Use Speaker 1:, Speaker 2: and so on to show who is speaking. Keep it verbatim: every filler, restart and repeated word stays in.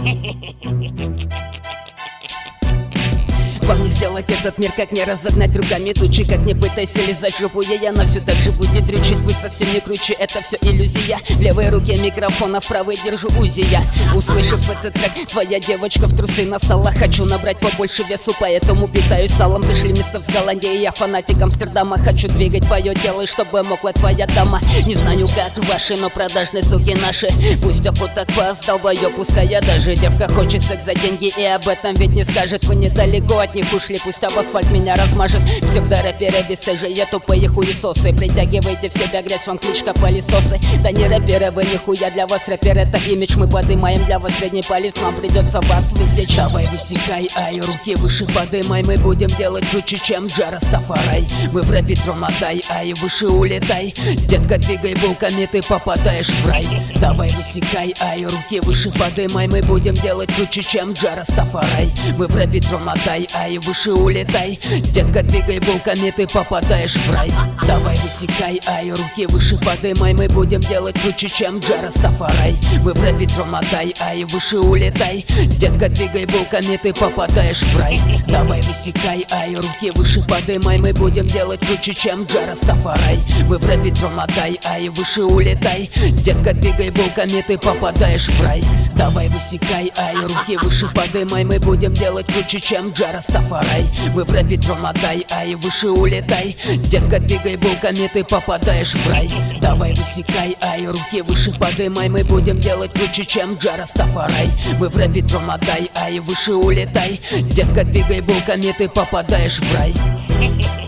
Speaker 1: Вам не сделать этот мир, как не разогнать руками тучи. Как не пытайся лизать жопу ей, она все так же будет дрючить. Вы совсем не круче, это все иллюзия. В левой руке микрофон, а в правой держу УЗИ я. Услышав этот трек, твоя девочка в трусы насала. Хочу набрать побольше весу, поэтому питаюсь салом. Пришли место в Голландии, я фанатик Амстердама. Хочу двигать твое тело, и чтобы мокла твоя дама. Не знаю, как ваши, но продажные суки наши. Пусть опыт вас, долбоёб, пускай я даже. Девка хочет секс за деньги, и об этом ведь не скажет. Вы недалеко от них ушли, пусть об асфальт меня размажет. Псевдорэперы бесстыжие, тупые хуесосы. Притягивайте в себя грязь, вам кличка пылесосы. Да не рэперы вы нихуя, для вас рэпер это имидж. Мы подымаем для вас средний палец, нам придется вас высечь. Давай высекай, ай, руки выше подымай. Мы будем делать круче, чем Джа Растафарай. Мы в рэпе тронадай, ай, выше улетай. Детка, двигай булками, ты попадаешь в рай. Давай высекай, ай, руки выше подымай. Мы будем делать круче, чем Джа Растафарай. Мы в рэпе тронадай, ай, выше улетай. Детка, двигай булками, ты попадаешь в рай. Давай высекай, ай, руки выше подымай. Мы будем делать круче, чем Джа Растафарай. Мы в рэпе тронадай, ай, выше улетай. Детка, двигай булками, ты попадаешь в рай. Давай высекай, ай, руки выше подымай. Мы будем делать круче, чем Джа Растафарай. Мы в рэпе тронадай, ай, выше улетай. Детка, двигай булками, ты попадаешь в рай. Давай высекай, ай, руки выше подымай. Мы будем делать круче, чем Джа Растафарай. Мы в рэпе тронадай, ай, выше улетай. Детка, двигай булками, ты попадаешь в рай. Давай высекай, ай, руки выше подымай. Мы будем делать круче, чем Джа Растафарай. Мы в рэпе тронадай, ай, выше улетай. Детка, двигай булками, ты попадаешь в рай.